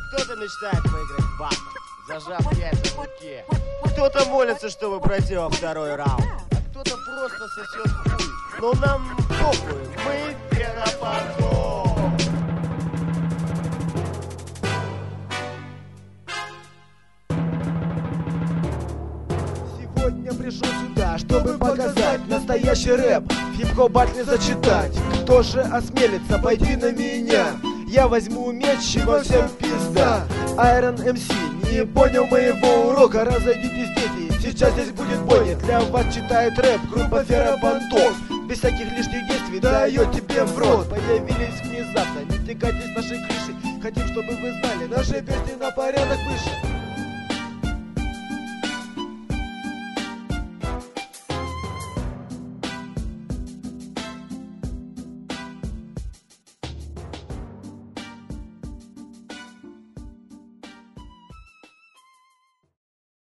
Кто-то мечтает выиграть батл, зажав яйца в руке. Кто-то молится, чтобы пройти во второй раунд, а кто-то просто сосет хуй. Но нам похуй, мы пенопотом. Сегодня пришел сюда, чтобы показать настоящий рэп, в хип-хоп батле зачитать. Кто же осмелится пойти на меня? Я возьму меч и во всем пизда. Iron MC не понял моего урока. Разойдитесь, дети, сейчас здесь будет бойня. Для вас читает рэп группа Ферапонтов. Без всяких лишних действий дает тебе в рот. Появились внезапно, не тягайтесь нашей крышей. Хотим, чтобы вы знали, наши песни на порядок выше.